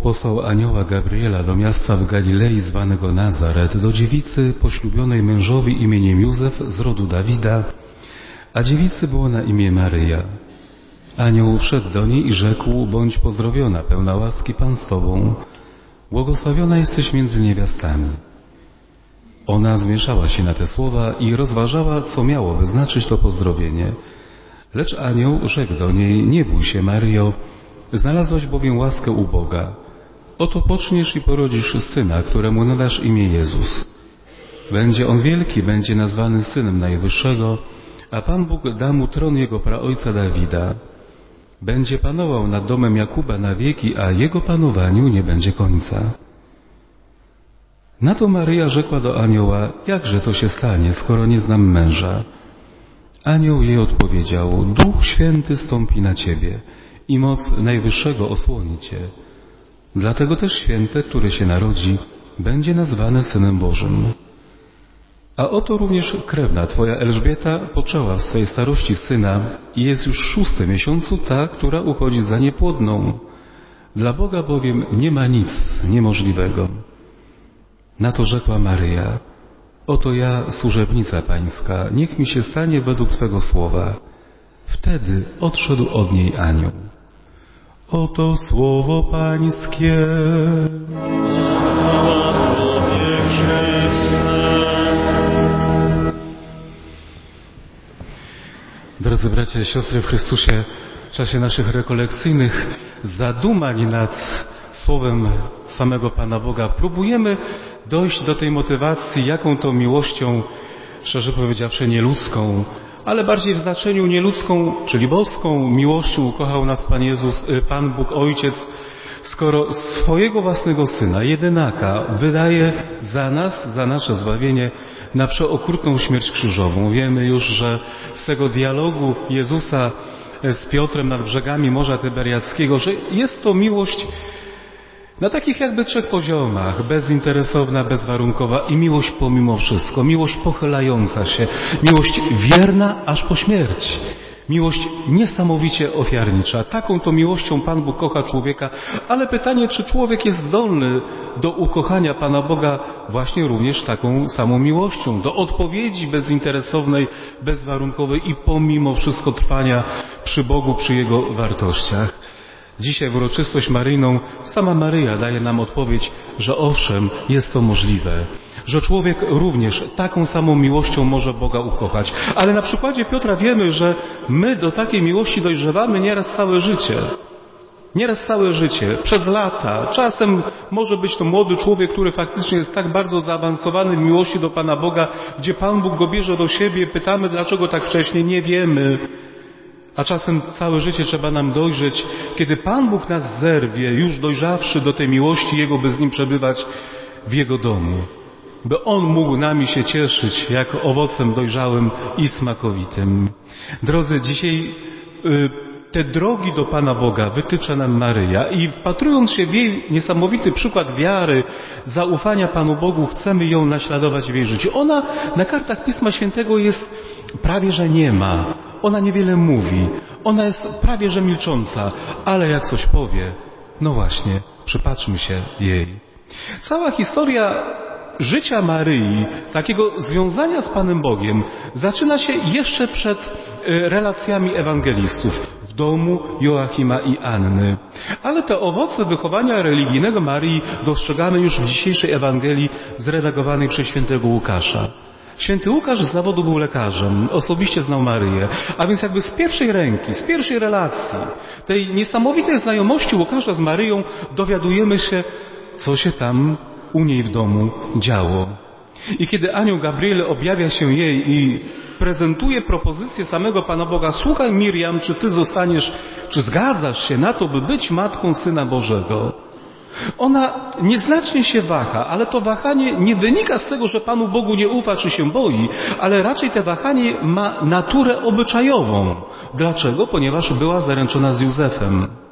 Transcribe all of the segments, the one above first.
posłał anioła Gabriela do miasta w Galilei zwanego Nazaret, do dziewicy poślubionej mężowi imieniem Józef z rodu Dawida, a dziewicy było na imię Maryja. Anioł wszedł do niej i rzekł: bądź pozdrowiona, pełna łaski, Pan z Tobą, błogosławiona jesteś między niewiastami. Ona zmieszała się na te słowa i rozważała, co miałoby znaczyć to pozdrowienie. Lecz anioł rzekł do niej: nie bój się, Maryjo, znalazłaś bowiem łaskę u Boga. Oto poczniesz i porodzisz syna, któremu nadasz imię Jezus. Będzie on wielki, będzie nazwany Synem Najwyższego, a Pan Bóg da mu tron jego praojca Dawida. Będzie panował nad domem Jakuba na wieki, a jego panowaniu nie będzie końca. Na to Maryja rzekła do anioła: jakże to się stanie, skoro nie znam męża? Anioł jej odpowiedział: Duch Święty stąpi na ciebie i moc Najwyższego osłoni cię. Dlatego też święte, które się narodzi, będzie nazwane Synem Bożym. A oto również krewna twoja Elżbieta poczęła w swej starości syna i jest już w 6. miesiącu ta, która uchodzi za niepłodną. Dla Boga bowiem nie ma nic niemożliwego. Na to rzekła Maryja: oto ja, służebnica Pańska, niech mi się stanie według Twego słowa. Wtedy odszedł od niej anioł. Oto słowo Pańskie. Drodzy bracia i siostry w Chrystusie, w czasie naszych rekolekcyjnych zadumań nad słowem samego Pana Boga próbujemy dojść do tej motywacji, jaką to miłością, szczerze powiedziawszy, nieludzką, ale bardziej w znaczeniu nieludzką, czyli boską miłością ukochał nas Pan Jezus, Pan Bóg Ojciec, skoro swojego własnego Syna, jedynaka, wydaje za nas, za nasze zbawienie, na przeokrutną śmierć krzyżową. Wiemy już, że z tego dialogu Jezusa z Piotrem nad brzegami Morza Tyberiackiego, że jest to miłość na takich jakby 3 poziomach: bezinteresowna, bezwarunkowa i miłość pomimo wszystko, miłość pochylająca się, miłość wierna aż po śmierć, miłość niesamowicie ofiarnicza. Taką to miłością Pan Bóg kocha człowieka, ale pytanie, czy człowiek jest zdolny do ukochania Pana Boga właśnie również taką samą miłością, do odpowiedzi bezinteresownej, bezwarunkowej i pomimo wszystko trwania przy Bogu, przy Jego wartościach. Dzisiaj w uroczystość maryjną sama Maryja daje nam odpowiedź, że owszem, jest to możliwe, że człowiek również taką samą miłością może Boga ukochać. Ale na przykładzie Piotra wiemy, że my do takiej miłości dojrzewamy nieraz całe życie. Nieraz całe życie, przez lata. Czasem może być to młody człowiek, który faktycznie jest tak bardzo zaawansowany w miłości do Pana Boga, gdzie Pan Bóg go bierze do siebie, pytamy, dlaczego tak wcześnie, nie wiemy. A czasem całe życie trzeba nam dojrzeć, kiedy Pan Bóg nas zerwie, już dojrzawszy do tej miłości Jego, by z Nim przebywać w Jego domu. By On mógł nami się cieszyć jak owocem dojrzałym i smakowitym. Drodzy, dzisiaj te drogi do Pana Boga wytycza nam Maryja i wpatrując się w jej niesamowity przykład wiary, zaufania Panu Bogu, chcemy ją naśladować w jej życiu. Ona na kartach Pisma Świętego jest prawie że niema. Ona niewiele mówi. Ona jest prawie że milcząca, ale jak coś powie, no właśnie, przypatrzmy się jej. Cała historia życia Maryi, takiego związania z Panem Bogiem, zaczyna się jeszcze przed relacjami ewangelistów w domu Joachima i Anny. Ale te owoce wychowania religijnego Maryi dostrzegamy już w dzisiejszej Ewangelii zredagowanej przez świętego Łukasza. Święty Łukasz z zawodu był lekarzem, osobiście znał Maryję, a więc jakby z pierwszej ręki, z pierwszej relacji, tej niesamowitej znajomości Łukasza z Maryją dowiadujemy się, co się tam u niej w domu działo. I kiedy anioł Gabriel objawia się jej i prezentuje propozycję samego Pana Boga: słuchaj Miriam, czy ty zostaniesz, czy zgadzasz się na to, by być matką Syna Bożego? Ona nieznacznie się waha, ale to wahanie nie wynika z tego, że Panu Bogu nie ufa czy się boi, ale raczej to wahanie ma naturę obyczajową. Dlaczego? Ponieważ była zaręczona z Józefem.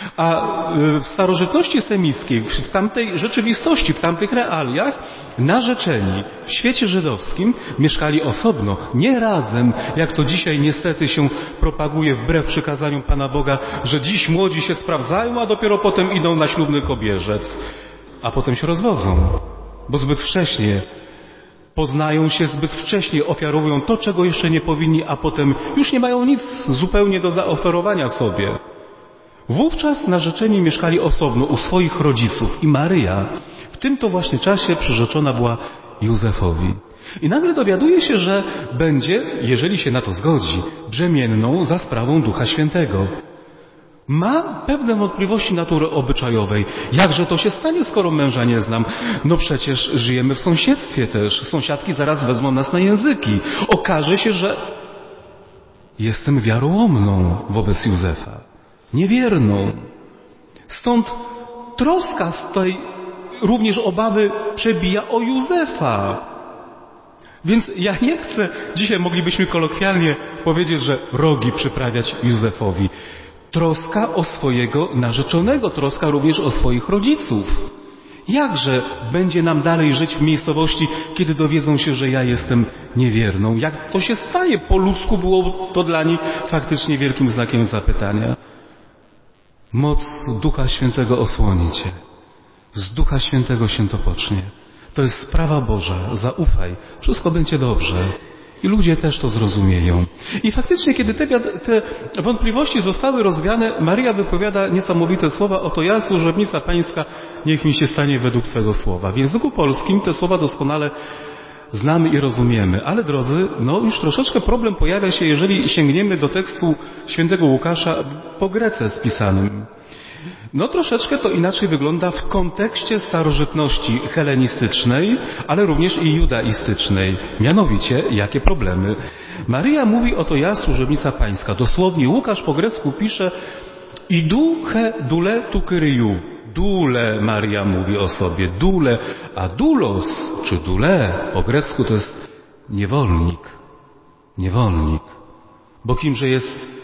A w starożytności semickiej, w tamtej rzeczywistości, w tamtych realiach, narzeczeni w świecie żydowskim mieszkali osobno, nie razem, jak to dzisiaj niestety się propaguje wbrew przykazaniom Pana Boga, że dziś młodzi się sprawdzają, a dopiero potem idą na ślubny kobierzec, a potem się rozwodzą, bo zbyt wcześnie poznają się, zbyt wcześnie ofiarowują to, czego jeszcze nie powinni, a potem już nie mają nic zupełnie do zaoferowania sobie. Wówczas narzeczeni mieszkali osobno u swoich rodziców i Maryja w tym to właśnie czasie przyrzeczona była Józefowi. I nagle dowiaduje się, że będzie, jeżeli się na to zgodzi, brzemienną za sprawą Ducha Świętego. Ma pewne wątpliwości natury obyczajowej. Jakże to się stanie, skoro męża nie znam? No przecież żyjemy w sąsiedztwie też. Sąsiadki zaraz wezmą nas na języki. Okaże się, że jestem wiarołomną wobec Józefa. Niewierną. Stąd troska z tej również obawy przebija o Józefa. Więc ja nie chcę, dzisiaj moglibyśmy kolokwialnie powiedzieć, że rogi przyprawiać Józefowi. Troska o swojego narzeczonego, troska również o swoich rodziców. Jakże będzie nam dalej żyć w miejscowości, kiedy dowiedzą się, że ja jestem niewierną? Jak to się stanie? Po ludzku było to dla nich faktycznie wielkim znakiem zapytania. Moc Ducha Świętego osłoni Cię. Z Ducha Świętego się to pocznie. To jest sprawa Boża. Zaufaj. Wszystko będzie dobrze. I ludzie też to zrozumieją. I faktycznie, kiedy te wątpliwości zostały rozwiane, Maryja wypowiada niesamowite słowa: oto ja, służebnica Pańska, niech mi się stanie według Twego słowa. W języku polskim te słowa doskonale znamy i rozumiemy. Ale drodzy, już troszeczkę problem pojawia się, jeżeli sięgniemy do tekstu świętego Łukasza po Grece spisanym. Troszeczkę to inaczej wygląda w kontekście starożytności helenistycznej, ale również i judaistycznej. Mianowicie, jakie problemy? Maryja mówi: oto ja, służebnica Pańska. Dosłownie Łukasz po grecku pisze idu he dule tu kyriu. Dule, Maryja mówi o sobie. Dule, a doulos, czy dule, po grecku to jest niewolnik. Niewolnik. Bo kimże jest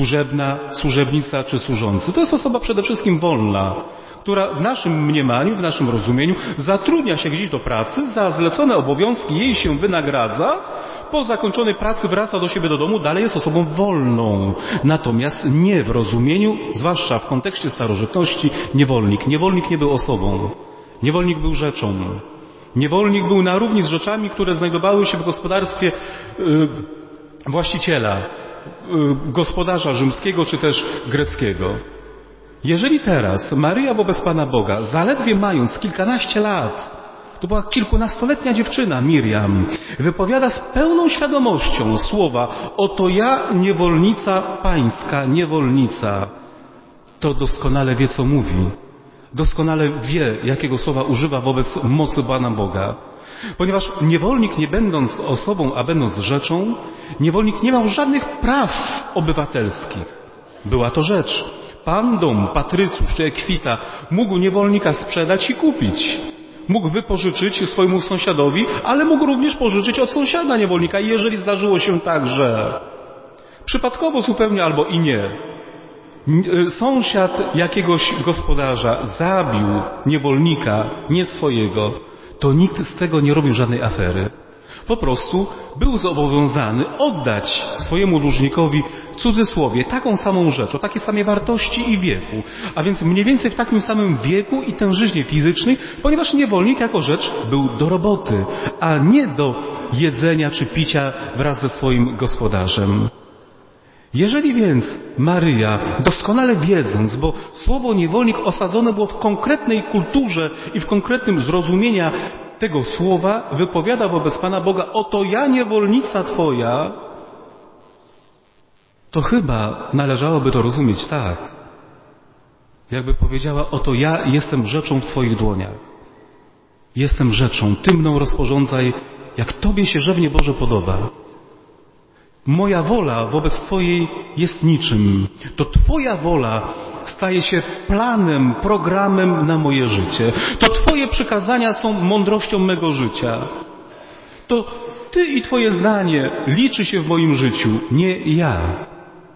służebnica czy służący? To jest osoba przede wszystkim wolna, która w naszym mniemaniu, w naszym rozumieniu zatrudnia się gdzieś do pracy, za zlecone obowiązki jej się wynagradza, po zakończonej pracy wraca do siebie do domu, dalej jest osobą wolną. Natomiast nie w rozumieniu, zwłaszcza w kontekście starożytności, niewolnik. Niewolnik nie był osobą. Niewolnik był rzeczą. Niewolnik był na równi z rzeczami, które znajdowały się w gospodarstwie właściciela, gospodarza rzymskiego czy też greckiego. Jeżeli teraz Maryja wobec Pana Boga, zaledwie mając kilkanaście lat, to była kilkunastoletnia dziewczyna, Miriam, wypowiada z pełną świadomością słowa: oto ja, niewolnica Pańska, niewolnica, to doskonale wie, co mówi. Doskonale wie, jakiego słowa używa wobec mocy Pana Boga. Ponieważ niewolnik, nie będąc osobą, a będąc rzeczą, niewolnik nie miał żadnych praw obywatelskich. Była to rzecz. Pan dom, patrycjusz czy ekwita mógł niewolnika sprzedać i kupić. Mógł wypożyczyć swojemu sąsiadowi, ale mógł również pożyczyć od sąsiada niewolnika. I jeżeli zdarzyło się tak, że przypadkowo zupełnie albo i nie, sąsiad jakiegoś gospodarza zabił niewolnika, nie swojego, to nikt z tego nie robił żadnej afery. Po prostu był zobowiązany oddać swojemu dłużnikowi, w cudzysłowie, taką samą rzecz, o takiej samej wartości i wieku. A więc mniej więcej w takim samym wieku i tężyźnie fizycznej, ponieważ niewolnik jako rzecz był do roboty, a nie do jedzenia czy picia wraz ze swoim gospodarzem. Jeżeli więc Maryja, doskonale wiedząc, bo słowo niewolnik osadzone było w konkretnej kulturze i w konkretnym zrozumieniu tego słowa, wypowiada wobec Pana Boga: oto ja, niewolnica Twoja, to chyba należałoby to rozumieć tak, jakby powiedziała: oto ja jestem rzeczą w Twoich dłoniach. Jestem rzeczą, Ty mną rozporządzaj, jak Tobie się rzewnie Boże podoba. Moja wola wobec Twojej jest niczym. To Twoja wola staje się planem, programem na moje życie. To Twoje przykazania są mądrością mego życia. To Ty i Twoje zdanie liczy się w moim życiu, nie ja.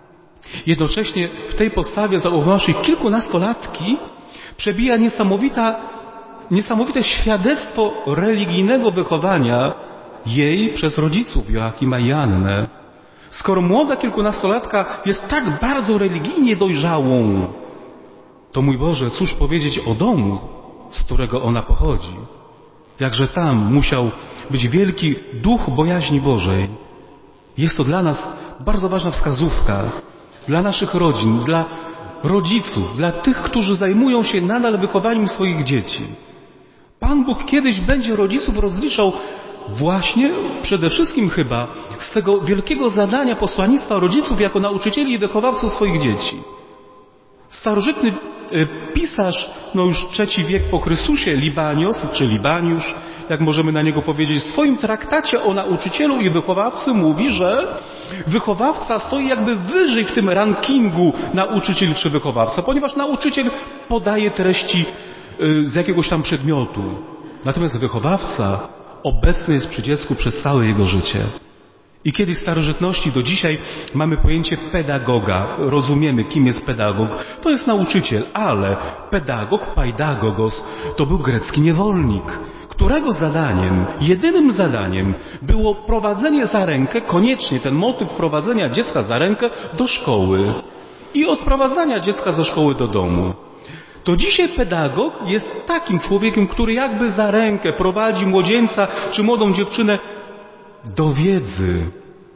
Jednocześnie w tej postawie zauważonej kilkunastolatki przebija niesamowite świadectwo religijnego wychowania jej przez rodziców Joachima i Annę. Skoro młoda kilkunastolatka jest tak bardzo religijnie dojrzałą, to mój Boże, cóż powiedzieć o domu, z którego ona pochodzi? Jakże tam musiał być wielki duch bojaźni Bożej. Jest to dla nas bardzo ważna wskazówka, dla naszych rodzin, dla rodziców, dla tych, którzy zajmują się nadal wychowaniem swoich dzieci. Pan Bóg kiedyś będzie rodziców rozliczał właśnie przede wszystkim chyba z tego wielkiego zadania posłannictwa rodziców jako nauczycieli i wychowawców swoich dzieci. Starożytny pisarz, już III wiek po Chrystusie, Libanios, czy Libaniusz, jak możemy na niego powiedzieć, w swoim traktacie o nauczycielu i wychowawcy mówi, że wychowawca stoi jakby wyżej w tym rankingu nauczyciel czy wychowawca, ponieważ nauczyciel podaje treści z jakiegoś tam przedmiotu. Natomiast wychowawca obecny jest przy dziecku przez całe jego życie. I kiedyś w starożytności do dzisiaj mamy pojęcie pedagoga. Rozumiemy, kim jest pedagog. To jest nauczyciel, ale pedagog, paidagogos, to był grecki niewolnik, którego zadaniem, jedynym zadaniem było prowadzenie za rękę, koniecznie ten motyw prowadzenia dziecka za rękę do szkoły i odprowadzania dziecka ze szkoły do domu. To dzisiaj pedagog jest takim człowiekiem, który jakby za rękę prowadzi młodzieńca czy młodą dziewczynę do wiedzy.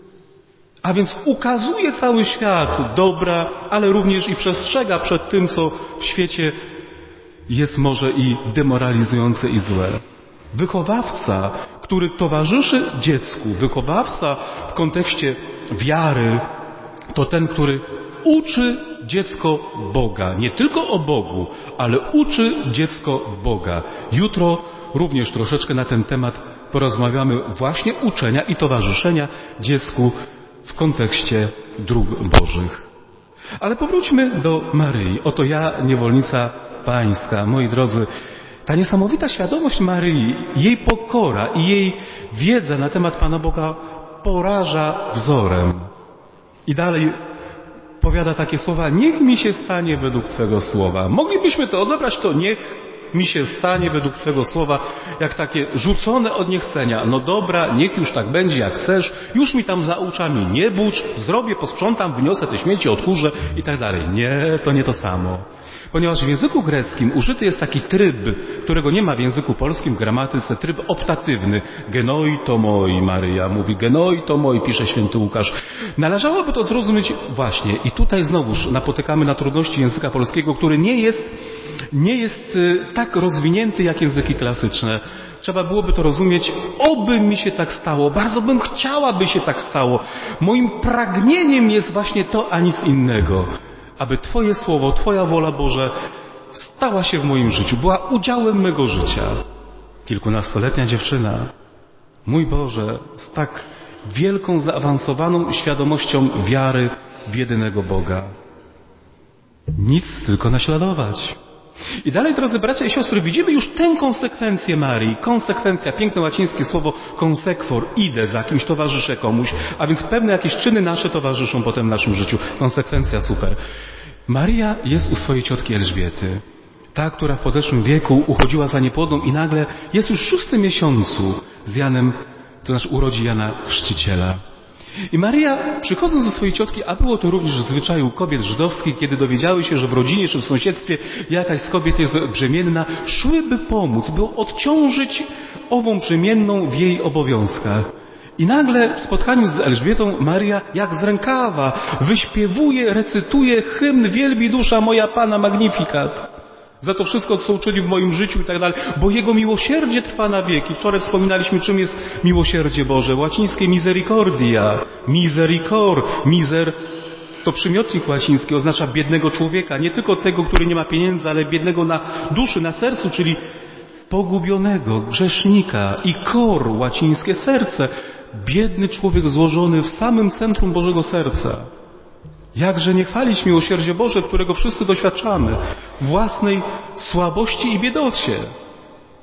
A więc ukazuje cały świat dobra, ale również i przestrzega przed tym, co w świecie jest może i demoralizujące i złe. Wychowawca, który towarzyszy dziecku, wychowawca w kontekście wiary, to ten, który uczy dziecko Boga. Nie tylko o Bogu, ale uczy dziecko Boga. Jutro również troszeczkę na ten temat porozmawiamy właśnie uczenia i towarzyszenia dziecku w kontekście dróg Bożych. Ale powróćmy do Maryi. Oto ja, niewolnica Pańska. Moi drodzy, ta niesamowita świadomość Maryi, jej pokora i jej wiedza na temat Pana Boga poraża wzorem. I dalej powiada takie słowa: niech mi się stanie według Twego słowa. Moglibyśmy to odebrać, to niech mi się stanie według Twego słowa, jak takie rzucone od niechcenia. No dobra, niech już tak będzie, jak chcesz, już mi tam za oczami nie budź, zrobię, posprzątam, wyniosę te śmieci, odkurzę i tak dalej. Nie, to nie to samo. Ponieważ w języku greckim użyty jest taki tryb, którego nie ma w języku polskim w gramatyce, tryb optatywny. Genoi to moi, Maryja mówi, genoi to moi, pisze święty Łukasz. Należałoby to zrozumieć właśnie i tutaj znowuż napotykamy na trudności języka polskiego, który nie jest tak rozwinięty jak języki klasyczne. Trzeba byłoby to rozumieć, oby mi się tak stało, bardzo bym chciała, by się tak stało. Moim pragnieniem jest właśnie to, a nic innego. Aby Twoje słowo, Twoja wola Boże stała się w moim życiu, była udziałem mego życia. Kilkunastoletnia dziewczyna, mój Boże, z tak wielką, zaawansowaną świadomością wiary w jedynego Boga. Nic, tylko naśladować. I dalej, drodzy bracia i siostry, widzimy już tę konsekwencję Marii. Konsekwencja, piękne łacińskie słowo consequor, idę za kimś, towarzyszę komuś, a więc pewne jakieś czyny nasze towarzyszą potem w naszym życiu. Konsekwencja, super. Maria jest u swojej ciotki Elżbiety. Ta, która w podeszłym wieku uchodziła za niepłodną i nagle jest już w 6. miesiącu z Janem, to znaczy urodzi Jana Chrzciciela. I Maria, przychodząc do swojej ciotki, a było to również w zwyczaju kobiet żydowskich, kiedy dowiedziały się, że w rodzinie czy w sąsiedztwie jakaś z kobiet jest brzemienna, szłyby pomóc, by odciążyć ową brzemienną w jej obowiązkach. I nagle w spotkaniu z Elżbietą Maria, jak z rękawa, wyśpiewuje, recytuje hymn Wielbi dusza moja Pana Magnificat. Za to wszystko, co uczyli w moim życiu i tak dalej, bo Jego miłosierdzie trwa na wieki. Wczoraj wspominaliśmy, czym jest miłosierdzie Boże. Łacińskie misericordia, miser to przymiotnik łaciński, oznacza biednego człowieka. Nie tylko tego, który nie ma pieniędzy, ale biednego na duszy, na sercu, czyli pogubionego, grzesznika. I cor, łacińskie serce. Biedny człowiek złożony w samym centrum Bożego serca. Jakże nie chwalić miłosierdzie Boże, którego wszyscy doświadczamy, własnej słabości i biedocie.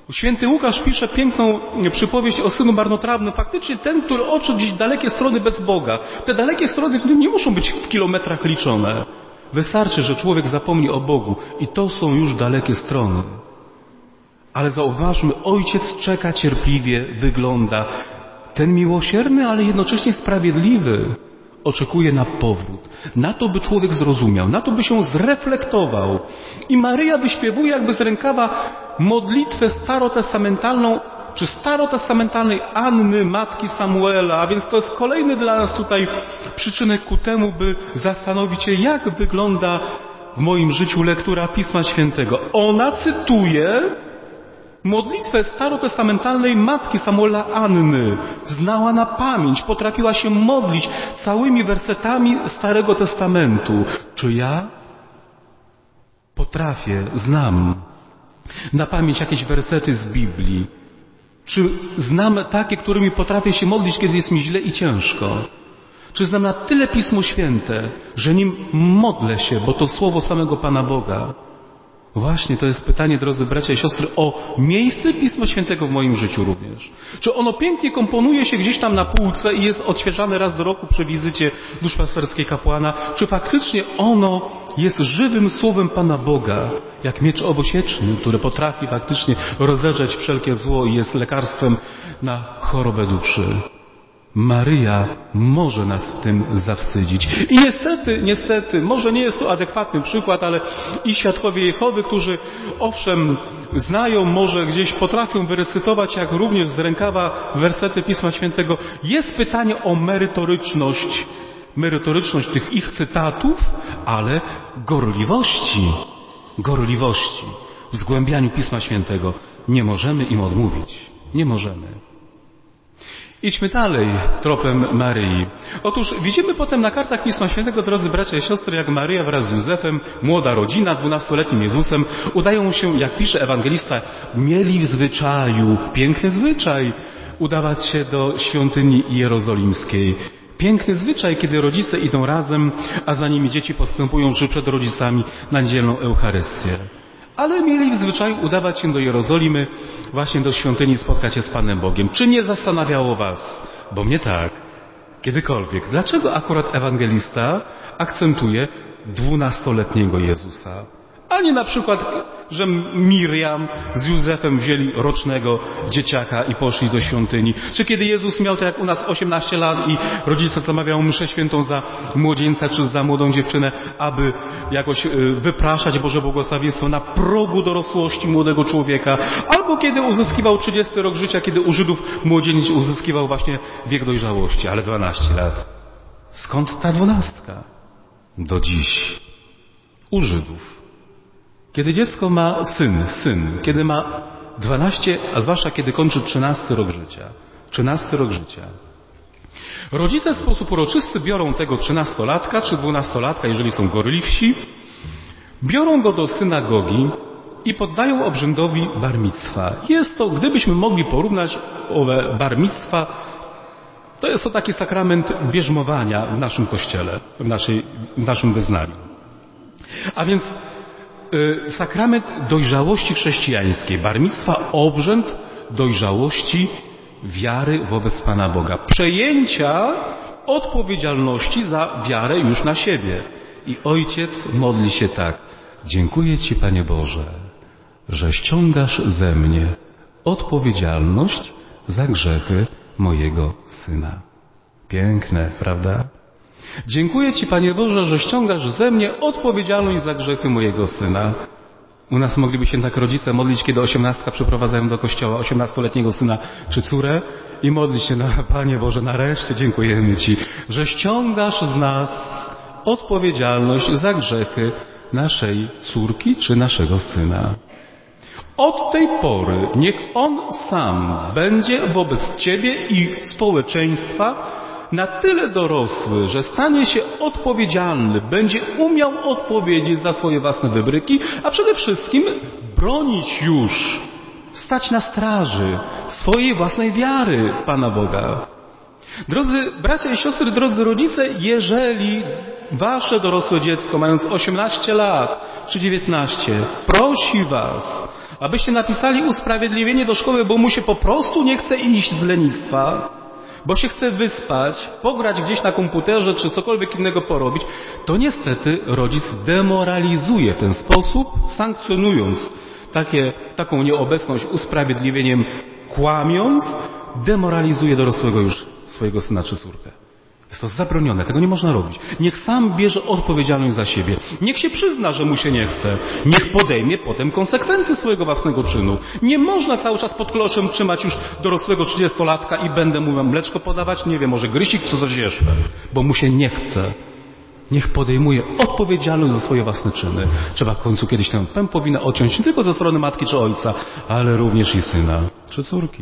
Święty Łukasz pisze piękną przypowieść o synu marnotrawnym. Faktycznie ten, który odszedł gdzieś dalekie strony bez Boga. Te dalekie strony nie muszą być w kilometrach liczone. Wystarczy, że człowiek zapomni o Bogu i to są już dalekie strony. Ale zauważmy, Ojciec czeka cierpliwie, wygląda. Ten miłosierny, ale jednocześnie sprawiedliwy oczekuje na powrót. Na to, by człowiek zrozumiał, na to, by się zreflektował. I Maryja wyśpiewuje jakby z rękawa modlitwę starotestamentalną, czy starotestamentalnej Anny, matki Samuela. A więc to jest kolejny dla nas tutaj przyczynek ku temu, by zastanowić się, jak wygląda w moim życiu lektura Pisma Świętego. Ona cytuje modlitwę starotestamentalnej matki Samuela Anny. Znała na pamięć, potrafiła się modlić całymi wersetami Starego Testamentu. Czy ja potrafię, znam na pamięć jakieś wersety z Biblii? Czy znam takie, którymi potrafię się modlić, kiedy jest mi źle i ciężko? Czy znam na tyle Pismo Święte, że nim modlę się, bo to słowo samego Pana Boga? Właśnie to jest pytanie, drodzy bracia i siostry, o miejsce Pisma Świętego w moim życiu również. Czy ono pięknie komponuje się gdzieś tam na półce i jest odświeżane raz do roku przy wizycie duszpasterskiej kapłana? Czy faktycznie ono jest żywym słowem Pana Boga, jak miecz obosieczny, który potrafi faktycznie rozedrzeć wszelkie zło i jest lekarstwem na chorobę duszy? Maryja może nas w tym zawstydzić. I niestety, może nie jest to adekwatny przykład, ale i świadkowie Jehowy, którzy owszem znają, może gdzieś potrafią wyrecytować, jak również z rękawa wersety Pisma Świętego, jest pytanie o merytoryczność tych ich cytatów, ale gorliwości w zgłębianiu Pisma Świętego nie możemy im odmówić. Nie możemy. Idźmy dalej tropem Maryi. Otóż widzimy potem na kartach Pisma Świętego, drodzy bracia i siostry, jak Maryja wraz z Józefem, młoda rodzina, 12-letnim Jezusem, udają się, jak pisze ewangelista, mieli w zwyczaju, piękny zwyczaj, udawać się do świątyni jerozolimskiej. Piękny zwyczaj, kiedy rodzice idą razem, a za nimi dzieci postępują czy przed rodzicami na niedzielną Eucharystię. Ale mieli w zwyczaju udawać się do Jerozolimy, właśnie do świątyni, spotkać się z Panem Bogiem. Czy nie zastanawiało was, bo mnie tak, kiedykolwiek, dlaczego akurat ewangelista akcentuje 12-letniego Jezusa? A nie na przykład, że Miriam z Józefem wzięli rocznego dzieciaka i poszli do świątyni. Czy kiedy Jezus miał, tak jak u nas, 18 lat i rodzice zamawiają mszę świętą za młodzieńca czy za młodą dziewczynę, aby jakoś wypraszać Boże błogosławieństwo na progu dorosłości młodego człowieka. Albo kiedy uzyskiwał 30 rok życia, kiedy u Żydów młodzieniec uzyskiwał właśnie wiek dojrzałości, ale 12 lat. Skąd ta 12? Do dziś. U Żydów. Kiedy dziecko ma syn, kiedy ma 12, a zwłaszcza kiedy kończy 13 rok życia. Rodzice w sposób uroczysty biorą tego 13-latka czy 12-latka, jeżeli są gorliwsi, biorą go do synagogi i poddają obrzędowi bar micwa. Jest to, gdybyśmy mogli porównać owe bar micwa, to jest to taki sakrament bierzmowania w naszym kościele, w naszym wyznaniu. A więc sakrament dojrzałości chrześcijańskiej. Bar micwa, obrzęd dojrzałości wiary wobec Pana Boga. Przejęcia odpowiedzialności za wiarę już na siebie. I ojciec modli się tak. Dziękuję Ci, Panie Boże, że ściągasz ze mnie odpowiedzialność za grzechy mojego syna. Piękne, prawda? Dziękuję Ci, Panie Boże, że ściągasz ze mnie odpowiedzialność za grzechy mojego syna. U nas mogliby się tak rodzice modlić, kiedy 18 przyprowadzają do kościoła 18-letniego syna czy córę i modlić się, Panie Boże, nareszcie dziękujemy Ci, że ściągasz z nas odpowiedzialność za grzechy naszej córki czy naszego syna. Od tej pory niech on sam będzie wobec Ciebie i społeczeństwa na tyle dorosły, że stanie się odpowiedzialny, będzie umiał odpowiedzieć za swoje własne wybryki, a przede wszystkim bronić już, stać na straży swojej własnej wiary w Pana Boga. Drodzy bracia i siostry, drodzy rodzice, jeżeli wasze dorosłe dziecko, mając 18 lat czy 19, prosi was, Abyście napisali usprawiedliwienie do szkoły, bo mu się po prostu nie chce iść z lenistwa, bo się chce wyspać, pograć gdzieś na komputerze czy cokolwiek innego porobić, to niestety rodzic demoralizuje w ten sposób, sankcjonując taką nieobecność usprawiedliwieniem, kłamiąc, demoralizuje dorosłego już swojego syna czy córkę. Jest to zabronione, tego nie można robić. Niech sam bierze odpowiedzialność za siebie. Niech się przyzna, że mu się nie chce. Niech podejmie potem konsekwencje swojego własnego czynu. Nie można cały czas pod kloszem trzymać już dorosłego 30-latka i będę mu mleczko podawać, nie wiem, może grysik czy coś jeszcze, bo mu się nie chce. Niech podejmuje odpowiedzialność za swoje własne czyny. Trzeba w końcu kiedyś tę pępowinę odciąć nie tylko ze strony matki czy ojca, ale również i syna czy córki.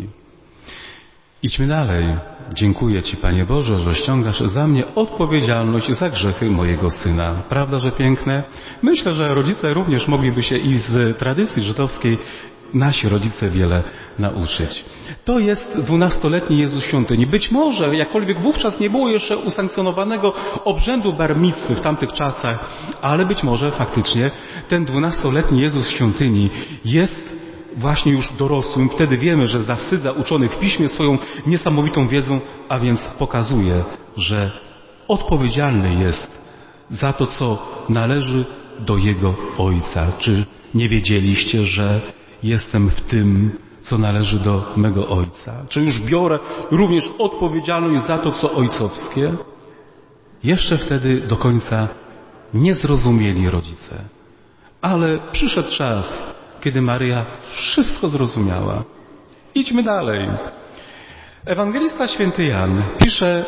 Idźmy dalej. Dziękuję Ci, Panie Boże, że ściągasz za mnie odpowiedzialność za grzechy mojego syna. Prawda, że piękne? Myślę, że rodzice również mogliby się i z tradycji żydowskiej nasi rodzice wiele nauczyć. To jest 12-letni Jezus Świątyni. Być może, jakkolwiek wówczas nie było jeszcze usankcjonowanego obrzędu bar micwy w tamtych czasach, ale być może faktycznie ten 12-letni Jezus Świątyni jest właśnie już dorosłym. Wtedy wiemy, że zawstydza uczonych w piśmie swoją niesamowitą wiedzą, a więc pokazuje, że odpowiedzialny jest za to, co należy do jego ojca. Czy nie wiedzieliście, że jestem w tym, co należy do mego ojca? Czy już biorę również odpowiedzialność za to, co ojcowskie? Jeszcze wtedy do końca nie zrozumieli rodzice. Ale przyszedł czas, kiedy Maryja wszystko zrozumiała. Idźmy dalej. Ewangelista święty Jan pisze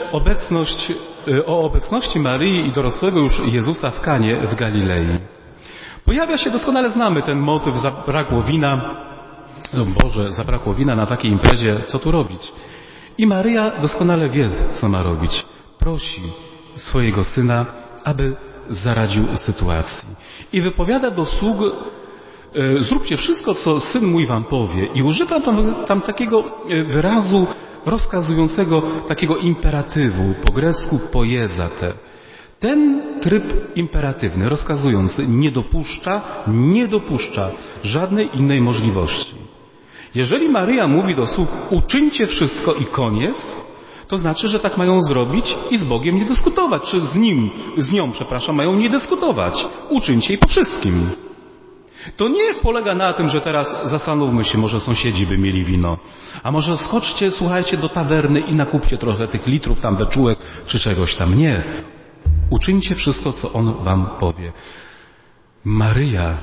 o obecności Maryi i dorosłego już Jezusa w Kanie w Galilei. Pojawia się, doskonale znamy ten motyw, zabrakło wina. No Boże, zabrakło wina na takiej imprezie, co tu robić? I Maryja doskonale wie, co ma robić. Prosi swojego syna, aby zaradził sytuacji. I wypowiada do sług: zróbcie wszystko, co syn mój wam powie. I używa tam takiego wyrazu rozkazującego, takiego imperatywu, po grecku poiezate. Ten tryb imperatywny, rozkazujący, nie dopuszcza żadnej innej możliwości. Jeżeli Maryja mówi do sług: uczyńcie wszystko i koniec, to znaczy, że tak mają zrobić i z Bogiem nie dyskutować, czy z nią, mają nie dyskutować. Uczyńcie i po wszystkim. To nie polega na tym, że teraz zastanówmy się, może sąsiedzi by mieli wino, a może skoczcie, słuchajcie, do tawerny i nakupcie trochę tych litrów tam beczułek czy czegoś tam. Nie. Uczyńcie wszystko, co On wam powie. Maryja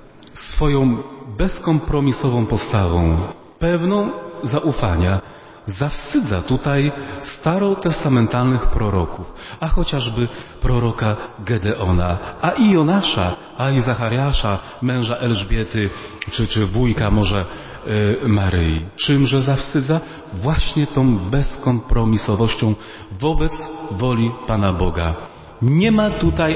swoją bezkompromisową postawą, pewną zaufania, zawstydza tutaj starotestamentalnych proroków, a chociażby proroka Gedeona, a i Jonasza, a i Zachariasza, męża Elżbiety, czy wujka może Maryi. Czymże zawstydza? Właśnie tą bezkompromisowością wobec woli Pana Boga. Nie ma tutaj,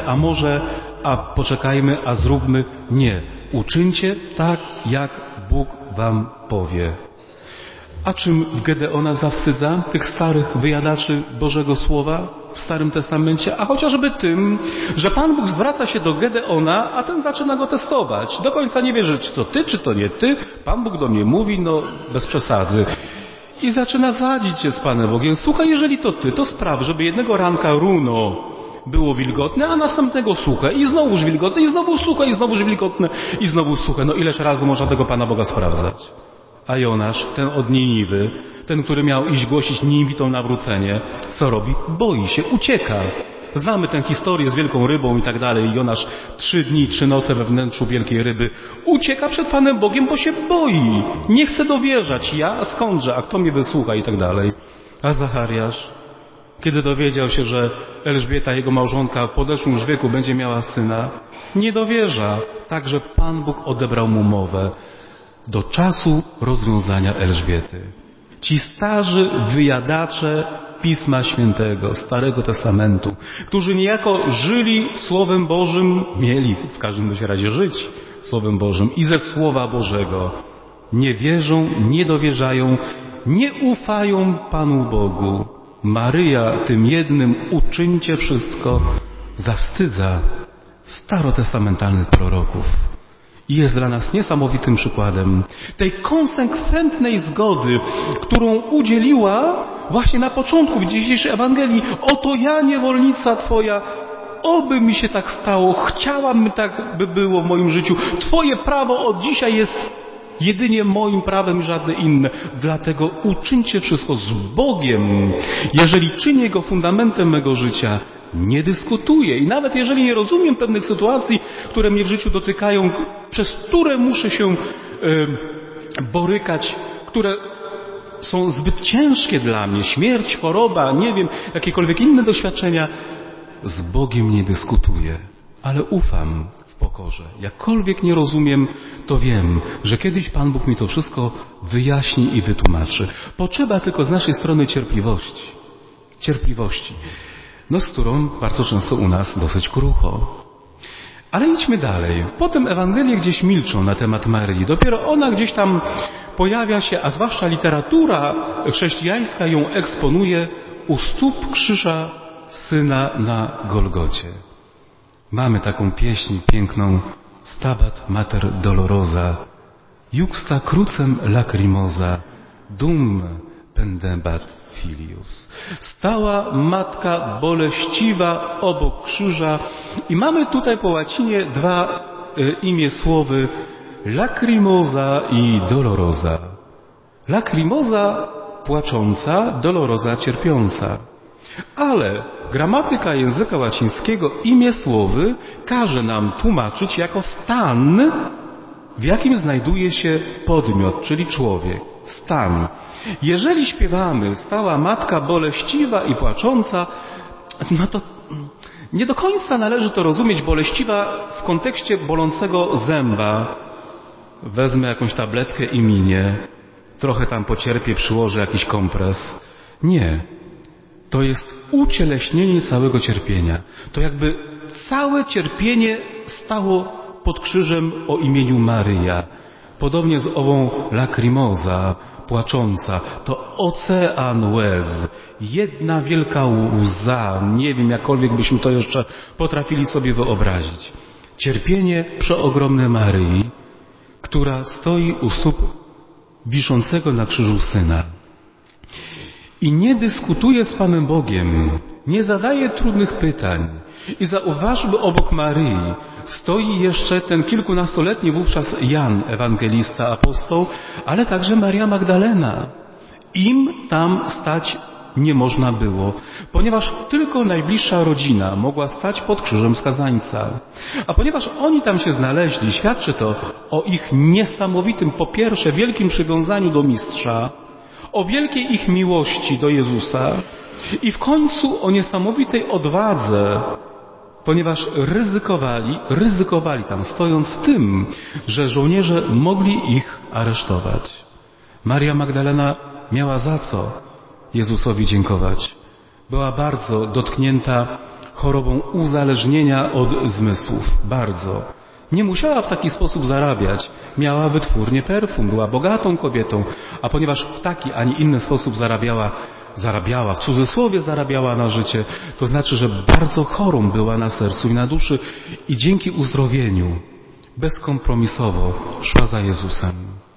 a poczekajmy, a zróbmy. Nie. Uczyńcie tak, jak Bóg wam powie. A czym w Gedeona zawstydza tych starych wyjadaczy Bożego Słowa w Starym Testamencie? A chociażby tym, że Pan Bóg zwraca się do Gedeona, a ten zaczyna go testować. Do końca nie wierzy, czy to ty, czy to nie ty. Pan Bóg do mnie mówi, bez przesady. I zaczyna wadzić się z Panem Bogiem. Słuchaj, jeżeli to ty, to spraw, żeby jednego ranka runo było wilgotne, a następnego suche. I znowuż wilgotne, i znowu suche, i znowuż wilgotne, i znowu suche. Ileż razy można tego Pana Boga sprawdzać? A Jonasz, ten od Niniwy, ten, który miał iść głosić Niniwitom nawrócenie, co robi? Boi się, ucieka. Znamy tę historię z wielką rybą i tak dalej. Jonasz 3 dni, 3 noce we wnętrzu wielkiej ryby. Ucieka przed Panem Bogiem, bo się boi. Nie chce dowierzać. Ja skądże? A kto mnie wysłucha? I tak dalej. A Zachariasz, kiedy dowiedział się, że Elżbieta, jego małżonka, w podeszłym już wieku będzie miała syna, nie dowierza. Także Pan Bóg odebrał mu mowę do czasu rozwiązania Elżbiety. Ci starzy wyjadacze Pisma Świętego, Starego Testamentu, którzy niejako żyli Słowem Bożym, mieli w każdym razie żyć Słowem Bożym i ze Słowa Bożego, nie wierzą, nie dowierzają, nie ufają Panu Bogu. Maryja tym jednym uczyńcie wszystko zawstydza starotestamentalnych proroków. I jest dla nas niesamowitym przykładem tej konsekwentnej zgody, którą udzieliła właśnie na początku w dzisiejszej Ewangelii. Oto ja, niewolnica Twoja, oby mi się tak stało, chciałabym tak by było w moim życiu. Twoje prawo od dzisiaj jest jedynie moim prawem i żadne inne. Dlatego uczyńcie wszystko z Bogiem. Jeżeli czynię Go fundamentem mego życia, nie dyskutuję. I nawet jeżeli nie rozumiem pewnych sytuacji, które mnie w życiu dotykają, przez które muszę się borykać, które są zbyt ciężkie dla mnie, śmierć, choroba, nie wiem, jakiekolwiek inne doświadczenia, z Bogiem nie dyskutuję, ale ufam w pokorze. Jakkolwiek nie rozumiem, to wiem, że kiedyś Pan Bóg mi to wszystko wyjaśni i wytłumaczy. Potrzeba tylko z naszej strony cierpliwości. Cierpliwości. No z którą bardzo często u nas dosyć krucho. Ale idźmy dalej. Potem Ewangelie gdzieś milczą na temat Maryi. Dopiero ona gdzieś tam pojawia się, a zwłaszcza literatura chrześcijańska ją eksponuje u stóp krzyża Syna na Golgocie. Mamy taką pieśń piękną Stabat Mater Dolorosa, Juxta crucem lacrimosa, dum pendebat filius. Stała matka boleściwa obok krzyża i mamy tutaj po łacinie dwa imię słowy lacrimosa i dolorosa. Lacrimosa płacząca, dolorosa cierpiąca. Ale gramatyka języka łacińskiego imię słowy każe nam tłumaczyć jako stan, w jakim znajduje się podmiot, czyli człowiek. Stan. Jeżeli śpiewamy stała matka boleściwa i płacząca, no to nie do końca należy to rozumieć boleściwa w kontekście bolącego zęba. Wezmę jakąś tabletkę i minie, trochę tam pocierpię, przyłożę jakiś kompres. Nie. To jest ucieleśnienie całego cierpienia. To jakby całe cierpienie stało pod krzyżem o imieniu Maryja. Podobnie z ową lacrimosa, płacząca. To ocean łez. Jedna wielka łza. Nie wiem, jakkolwiek byśmy to jeszcze potrafili sobie wyobrazić. Cierpienie przeogromne Maryi, która stoi u stóp wiszącego na krzyżu Syna. I nie dyskutuje z Panem Bogiem, nie zadaje trudnych pytań. I zauważmy, obok Maryi stoi jeszcze ten kilkunastoletni wówczas Jan, ewangelista, apostoł, ale także Maria Magdalena. Im tam stać nie można było, ponieważ tylko najbliższa rodzina mogła stać pod krzyżem skazańca. A ponieważ oni tam się znaleźli, świadczy to o ich niesamowitym, po pierwsze, wielkim przywiązaniu do Mistrza, o wielkiej ich miłości do Jezusa i w końcu o niesamowitej odwadze, ponieważ ryzykowali tam, stojąc tym, że żołnierze mogli ich aresztować. Maria Magdalena miała za co Jezusowi dziękować. Była bardzo dotknięta chorobą uzależnienia od zmysłów. Bardzo. Nie musiała w taki sposób zarabiać. Miała wytwórnię perfum, była bogatą kobietą, a ponieważ w taki, a nie inny sposób zarabiała, w cudzysłowie zarabiała na życie, to znaczy, że bardzo chorą była na sercu i na duszy i dzięki uzdrowieniu bezkompromisowo szła za Jezusem.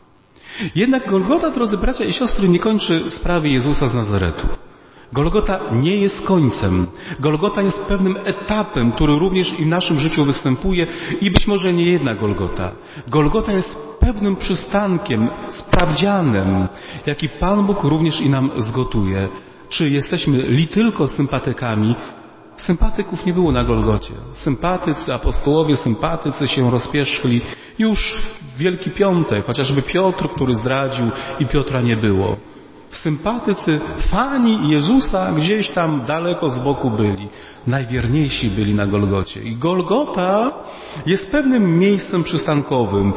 Jednak Golgota, drodzy bracia i siostry, nie kończy sprawy Jezusa z Nazaretu. Golgota nie jest końcem. Golgota jest pewnym etapem, który również i w naszym życiu występuje i być może nie jedna Golgota. Golgota jest pewnym przystankiem, sprawdzianem, jaki Pan Bóg również i nam zgotuje. Czy jesteśmy li tylko sympatykami? Sympatyków nie było na Golgocie. Sympatycy, apostołowie, sympatycy się rozpierzchli już w Wielki Piątek, chociażby Piotr, który zdradził i Piotra nie było. Sympatycy, fani Jezusa gdzieś tam daleko z boku byli. Najwierniejsi byli na Golgocie. I Golgota jest pewnym miejscem przystankowym.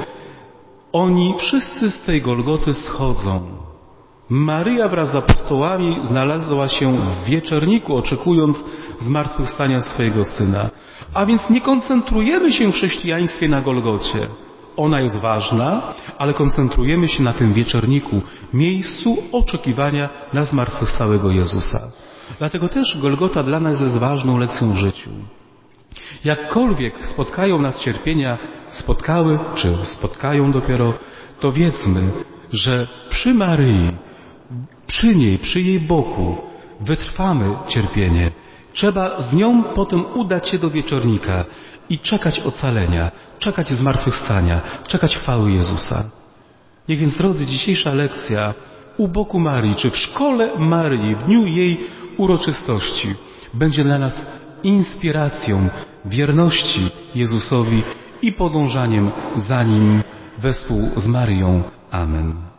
Oni wszyscy z tej Golgoty schodzą. Maryja wraz z apostołami znalazła się w wieczorniku, oczekując zmartwychwstania swojego Syna. A więc nie koncentrujemy się w chrześcijaństwie na Golgocie. Ona jest ważna, ale koncentrujemy się na tym wieczorniku, miejscu oczekiwania na zmartwychwstałego Jezusa. Dlatego też Golgota dla nas jest ważną lekcją w życiu. Jakkolwiek spotkają nas cierpienia spotkały, czy spotkają dopiero, to wiedzmy, że przy Maryi, przy niej, przy jej boku wytrwamy cierpienie. Trzeba z nią potem udać się do wieczornika i czekać ocalenia, czekać zmartwychwstania, czekać chwały Jezusa. Niech więc, drodzy, dzisiejsza lekcja u boku Marii, czy w szkole Maryi, w dniu jej uroczystości, będzie dla nas inspiracją wierności Jezusowi i podążaniem za Nim wespół z Maryją. Amen.